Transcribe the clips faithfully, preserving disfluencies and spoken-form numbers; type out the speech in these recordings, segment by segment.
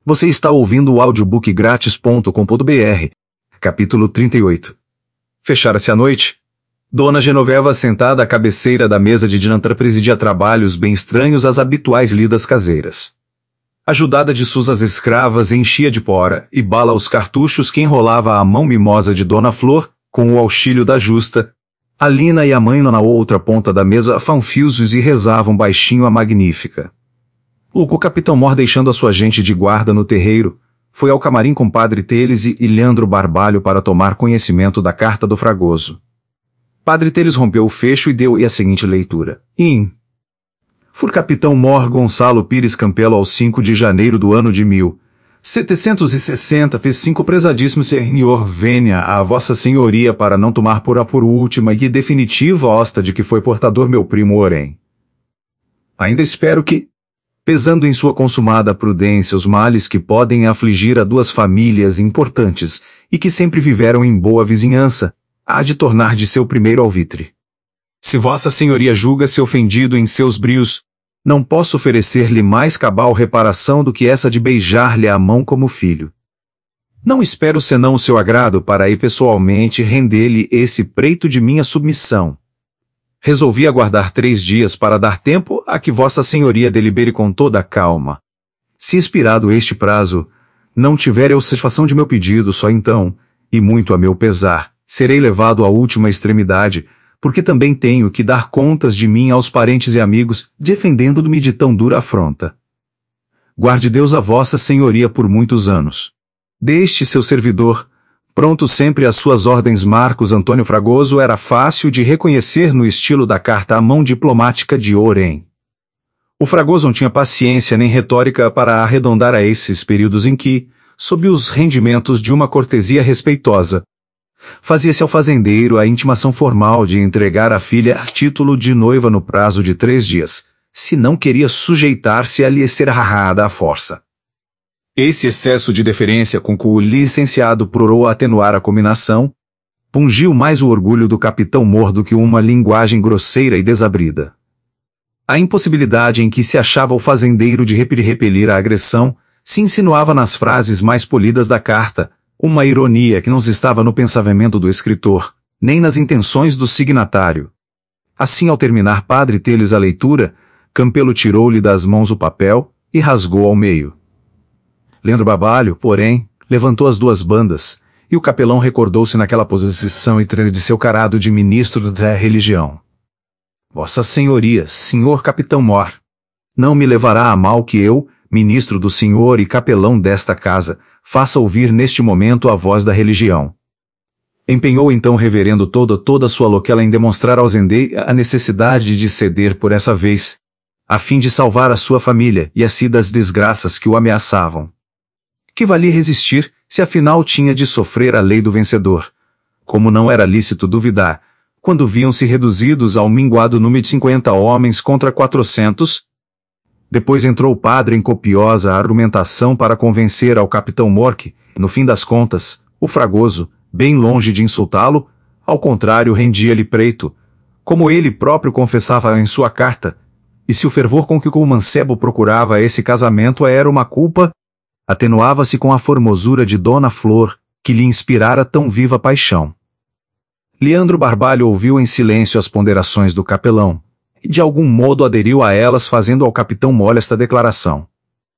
Você está ouvindo o audiobook grátis ponto com ponto br. Capítulo trinta e oito. Fechara-se a noite. Dona Genoveva, sentada à cabeceira da mesa de jantar, presidia trabalhos bem estranhos às habituais lidas caseiras. Ajudada de suas escravas, enchia de pora e bala os cartuchos que enrolava a mão mimosa de Dona Flor, com o auxílio da justa. A Lina e a mãe na outra ponta da mesa fanfios e rezavam baixinho a Magnífica. O Capitão Mor, deixando a sua gente de guarda no terreiro, foi ao camarim com Padre Teles e Leandro Barbalho para tomar conhecimento da carta do Fragoso. Padre Teles rompeu o fecho e deu-lhe a seguinte leitura. In. For Capitão Mor Gonçalo Pires Campelo ao cinco de janeiro do ano de mil setecentos e sessenta P cinco prezadíssimo senhor, venha a vossa senhoria para não tomar por a por última e definitiva osta de que foi portador meu primo Orém. Ainda espero que, pesando em sua consumada prudência os males que podem afligir a duas famílias importantes e que sempre viveram em boa vizinhança, há de tornar de seu primeiro alvitre. Se vossa senhoria julga-se ofendido em seus brios, não posso oferecer-lhe mais cabal reparação do que essa de beijar-lhe a mão como filho. Não espero senão o seu agrado para ir pessoalmente render-lhe esse preito de minha submissão. Resolvi aguardar três dias para dar tempo a que vossa senhoria delibere com toda a calma. Se expirado este prazo, não tiver eu satisfação de meu pedido, só então, e muito a meu pesar, serei levado à última extremidade, porque também tenho que dar contas de mim aos parentes e amigos, defendendo-me de tão dura afronta. Guarde Deus a vossa senhoria por muitos anos. Deste seu servidor, pronto sempre às suas ordens, Marcos Antônio Fragoso, era fácil de reconhecer no estilo da carta a mão diplomática de Orém. O Fragoso não tinha paciência nem retórica para arredondar a esses períodos em que, sob os rendimentos de uma cortesia respeitosa, fazia-se ao fazendeiro a intimação formal de entregar a filha a título de noiva no prazo de três dias, se não queria sujeitar-se a lhe ser arrada à força. Esse excesso de deferência com que o licenciado procurou atenuar a cominação, pungiu mais o orgulho do Capitão Mor do que uma linguagem grosseira e desabrida. A impossibilidade em que se achava o fazendeiro de repelir a agressão se insinuava nas frases mais polidas da carta, uma ironia que não estava no pensamento do escritor, nem nas intenções do signatário. Assim, ao terminar Padre Teles a leitura, Campelo tirou-lhe das mãos o papel e rasgou ao meio. Leandro Barbalho, porém, levantou as duas bandas, e o capelão recordou-se naquela posição e de seu carado de ministro da religião. Vossa Senhoria, senhor Capitão Mor, não me levará a mal que eu, ministro do senhor e capelão desta casa, faça ouvir neste momento a voz da religião. Empenhou então o reverendo toda toda a sua loquela em demonstrar ao Zendei a necessidade de ceder por essa vez, a fim de salvar a sua família e assim das desgraças que o ameaçavam. Que valia resistir, se afinal tinha de sofrer a lei do vencedor? Como não era lícito duvidar, quando viam-se reduzidos ao minguado número de cinquenta homens contra quatrocentos? Depois entrou o padre em copiosa argumentação para convencer ao Capitão Mor que, no fim das contas, o Fragoso, bem longe de insultá-lo, ao contrário rendia-lhe preito, como ele próprio confessava em sua carta, e se o fervor com que o mancebo procurava esse casamento era uma culpa, atenuava-se com a formosura de Dona Flor, que lhe inspirara tão viva paixão. Leandro Barbalho ouviu em silêncio as ponderações do capelão, e de algum modo aderiu a elas, fazendo ao Capitão Mor esta declaração.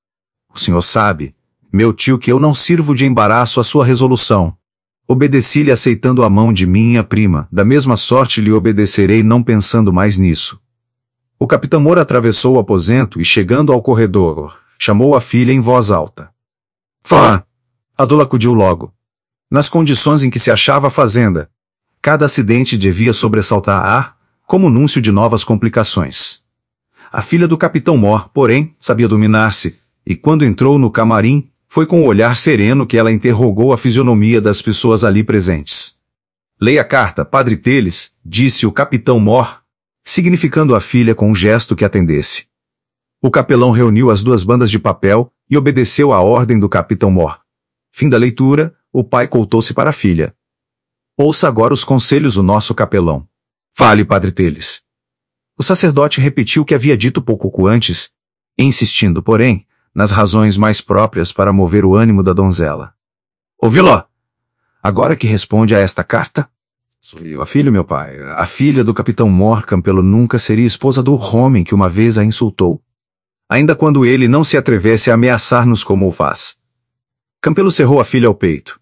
O senhor sabe, meu tio, que eu não sirvo de embaraço à sua resolução. Obedeci-lhe aceitando a mão de minha prima, da mesma sorte lhe obedecerei não pensando mais nisso. O Capitão Mor atravessou o aposento e, chegando ao corredor, chamou a filha em voz alta. Fá! A doula acudiu logo. Nas condições em que se achava a fazenda, cada acidente devia sobressaltar-a, como núncio de novas complicações. A filha do Capitão Mor, porém, sabia dominar-se, e quando entrou no camarim, foi com o olhar sereno que ela interrogou a fisionomia das pessoas ali presentes. Leia a carta, Padre Teles, disse o Capitão Mor, significando a filha com um gesto que atendesse. O capelão reuniu as duas bandas de papel e obedeceu à ordem do Capitão Mor. Fim da leitura, o pai voltou-se para a filha. Ouça agora os conselhos do nosso capelão. Fale, Padre Teles. O sacerdote repetiu o que havia dito pouco antes, insistindo, porém, nas razões mais próprias para mover o ânimo da donzela. Ouvi-lo! Agora que responde a esta carta? Sou eu, a filha, meu pai. A filha do capitão Mor Campelo nunca seria esposa do homem que uma vez a insultou. Ainda quando ele não se atrevesse a ameaçar-nos como o faz. Campelo cerrou a filha ao peito.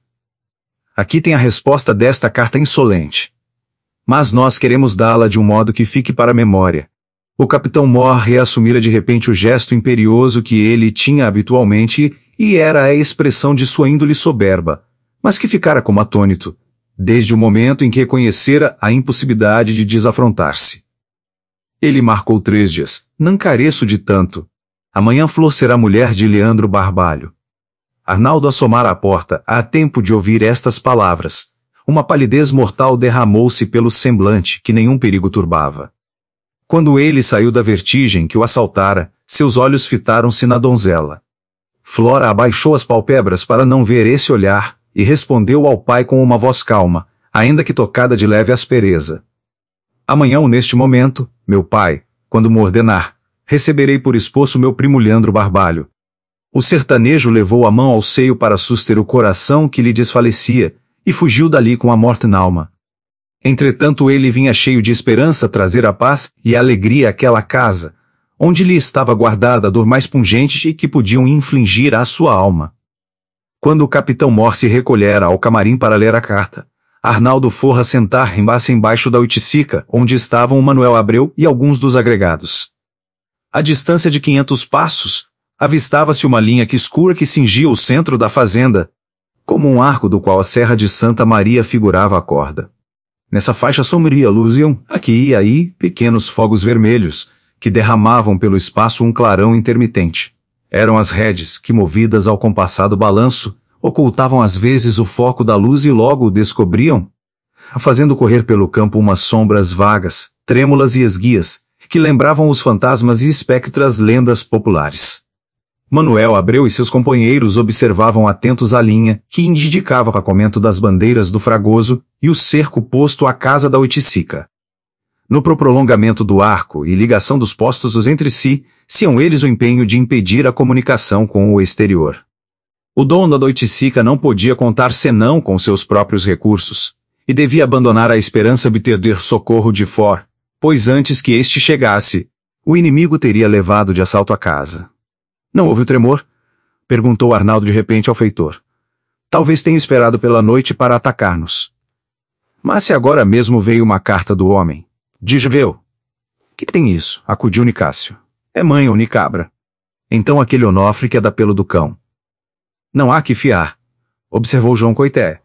Aqui tem a resposta desta carta insolente. Mas nós queremos dá-la de um modo que fique para a memória. O capitão Mor reassumira de repente o gesto imperioso que ele tinha habitualmente e era a expressão de sua índole soberba, mas que ficara como atônito, desde o momento em que conhecera a impossibilidade de desafrontar-se. Ele marcou três dias. Não careço de tanto. Amanhã Flor será mulher de Leandro Barbalho. Arnaldo assomara à porta, a tempo de ouvir estas palavras. Uma palidez mortal derramou-se pelo semblante que nenhum perigo turbava. Quando ele saiu da vertigem que o assaltara, seus olhos fitaram-se na donzela. Flora abaixou as pálpebras para não ver esse olhar, e respondeu ao pai com uma voz calma, ainda que tocada de leve aspereza. Amanhã ou neste momento, meu pai, quando me ordenar, receberei por esposo meu primo Leandro Barbalho. O sertanejo levou a mão ao seio para suster o coração que lhe desfalecia, e fugiu dali com a morte n'alma. Entretanto ele vinha cheio de esperança trazer a paz e a alegria àquela casa, onde lhe estava guardada a dor mais pungente e que podiam infligir à sua alma. Quando o capitão Mor se recolhera ao camarim para ler a carta, Arnaldo forra sentar embaixo embaixo da oiticica, onde estavam o Manuel Abreu e alguns dos agregados. À distância de quinhentos passos, avistava-se uma linha que escura que cingia o centro da fazenda, como um arco do qual a Serra de Santa Maria figurava a corda. Nessa faixa sombria luziam, aqui e aí, pequenos fogos vermelhos, que derramavam pelo espaço um clarão intermitente. Eram as redes que, movidas ao compassado balanço, ocultavam às vezes o foco da luz e logo o descobriam, fazendo correr pelo campo umas sombras vagas, trêmulas e esguias, que lembravam os fantasmas e espectras lendas populares. Manuel Abreu e seus companheiros observavam atentos a linha, que indicava o acamento das bandeiras do Fragoso, e o cerco posto à casa da oiticica. No prolongamento do arco e ligação dos postos entre si, tinham eles o empenho de impedir a comunicação com o exterior. O dono da oiticica não podia contar senão com seus próprios recursos, e devia abandonar a esperança de obter socorro de fora, pois antes que este chegasse, o inimigo teria levado de assalto a casa. Não houve o tremor? Perguntou Arnaldo de repente ao feitor. Talvez tenha esperado pela noite para atacar-nos. Mas se agora mesmo veio uma carta do homem, diz-veu. Que tem isso? Acudiu Nicásio. É mãe ou Nicabra. Então aquele Onofre que é da pelo do cão. Não há que fiar, observou João Coité.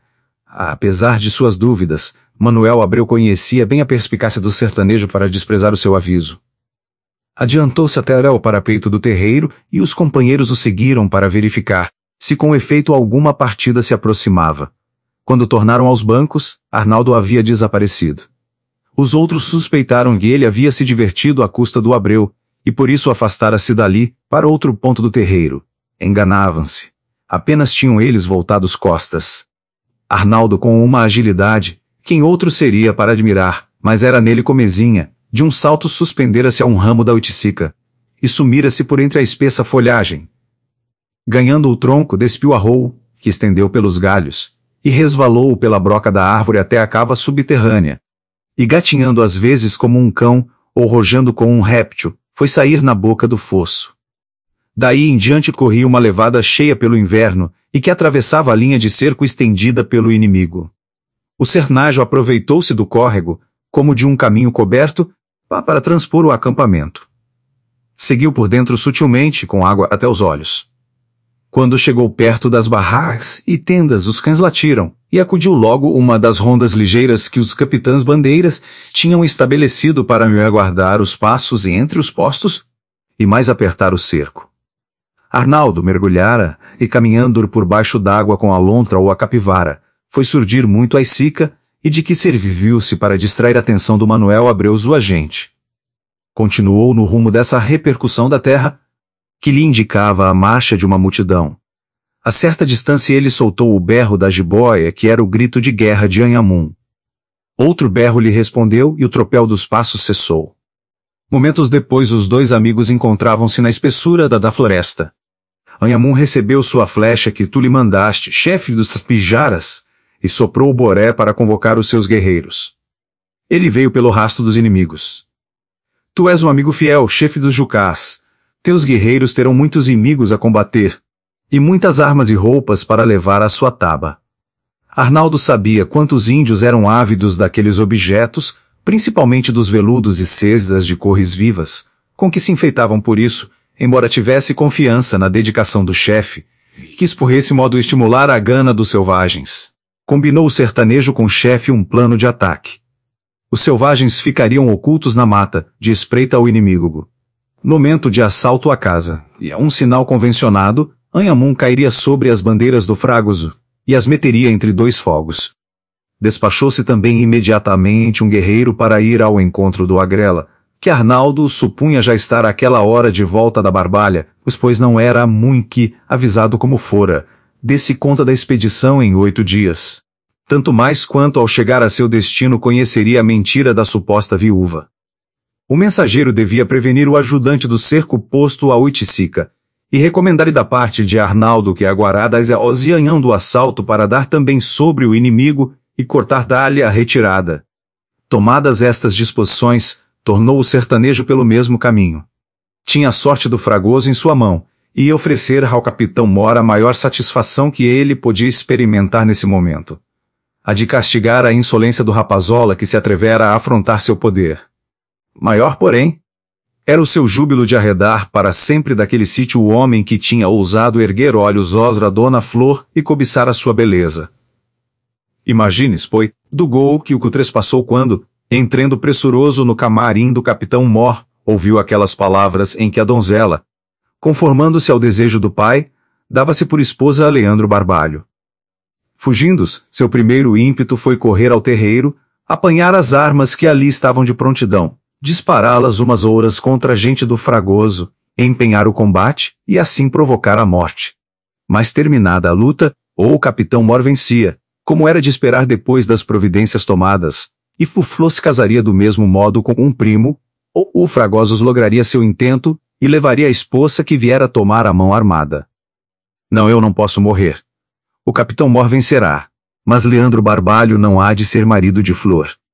Apesar de suas dúvidas, Manuel Abreu conhecia bem a perspicácia do sertanejo para desprezar o seu aviso. Adiantou-se até o parapeito do terreiro e os companheiros o seguiram para verificar se com efeito alguma partida se aproximava. Quando tornaram aos bancos, Arnaldo havia desaparecido. Os outros suspeitaram que ele havia se divertido à custa do Abreu, e por isso afastara-se dali, para outro ponto do terreiro. Enganavam-se. Apenas tinham eles voltado as costas. Arnaldo com uma agilidade, quem outro seria para admirar, mas era nele comezinha, de um salto suspendera-se a um ramo da oiticica, e sumira-se por entre a espessa folhagem. Ganhando o tronco, despiu a rou, que estendeu pelos galhos, e resvalou pela broca da árvore até a cava subterrânea. E gatinhando às vezes como um cão, ou rojando com um réptil, foi sair na boca do fosso. Daí em diante corria uma levada cheia pelo inverno, e que atravessava a linha de cerco estendida pelo inimigo. O sernajo aproveitou-se do córrego, como de um caminho coberto, para transpor o acampamento. Seguiu por dentro sutilmente, com água até os olhos. Quando chegou perto das barracas e tendas, os cães latiram, e acudiu logo uma das rondas ligeiras que os capitães bandeiras tinham estabelecido para me aguardar os passos entre os postos e mais apertar o cerco. Arnaldo mergulhara, e caminhando por baixo d'água com a lontra ou a capivara, foi surdir muito a Isica, e de que serviu-se para distrair a atenção do Manuel Abreu o agente. Continuou no rumo dessa repercussão da terra, que lhe indicava a marcha de uma multidão. A certa distância ele soltou o berro da jiboia, que era o grito de guerra de Anhamum. Outro berro lhe respondeu e o tropel dos passos cessou. Momentos depois os dois amigos encontravam-se na espessura da, da floresta. Anhamun recebeu sua flecha que tu lhe mandaste, chefe dos Pijaras, e soprou o boré para convocar os seus guerreiros. Ele veio pelo rastro dos inimigos. Tu és um amigo fiel, chefe dos Jucás. Teus guerreiros terão muitos inimigos a combater, e muitas armas e roupas para levar à sua taba. Arnaldo sabia quantos índios eram ávidos daqueles objetos, principalmente dos veludos e sedas de cores vivas, com que se enfeitavam por isso, embora tivesse confiança na dedicação do chefe, quis por esse modo estimular a gana dos selvagens. Combinou o sertanejo com o chefe um plano de ataque. Os selvagens ficariam ocultos na mata, de espreita ao inimigo. No momento de assalto à casa, e a um sinal convencionado, Anhamun cairia sobre as bandeiras do Fragoso, e as meteria entre dois fogos. Despachou-se também imediatamente um guerreiro para ir ao encontro do Agrela, que Arnaldo supunha já estar àquela hora de volta da Barbalha, pois não era muito avisado como fora, desse conta da expedição em oito dias. Tanto mais quanto ao chegar a seu destino conheceria a mentira da suposta viúva. O mensageiro devia prevenir o ajudante do cerco posto a Oiticica, e recomendar-lhe da parte de Arnaldo que aguardasse a ozianhão do assalto para dar também sobre o inimigo e cortar dali a retirada. Tomadas estas disposições, tornou o sertanejo pelo mesmo caminho. Tinha a sorte do Fragoso em sua mão, e ia oferecer ao capitão Mor a maior satisfação que ele podia experimentar nesse momento. A de castigar a insolência do rapazola que se atrevera a afrontar seu poder. Maior, porém, era o seu júbilo de arredar para sempre daquele sítio o homem que tinha ousado erguer olhos aos a Dona Flor e cobiçar a sua beleza. Imagines, pois, do gol que o trespassou quando, entrando pressuroso no camarim do capitão Mor, ouviu aquelas palavras em que a donzela, conformando-se ao desejo do pai, dava-se por esposa a Leandro Barbalho. Fugindo, seu primeiro ímpeto foi correr ao terreiro, apanhar as armas que ali estavam de prontidão, dispará-las umas ouras contra a gente do Fragoso, empenhar o combate e assim provocar a morte. Mas terminada a luta, ou o capitão Mor vencia, como era de esperar depois das providências tomadas, e Fuflô se casaria do mesmo modo com um primo, ou o Fragosos lograria seu intento, e levaria a esposa que viera tomar a mão armada. Não, eu não posso morrer. O capitão Mor vencerá, mas Leandro Barbalho não há de ser marido de Flor.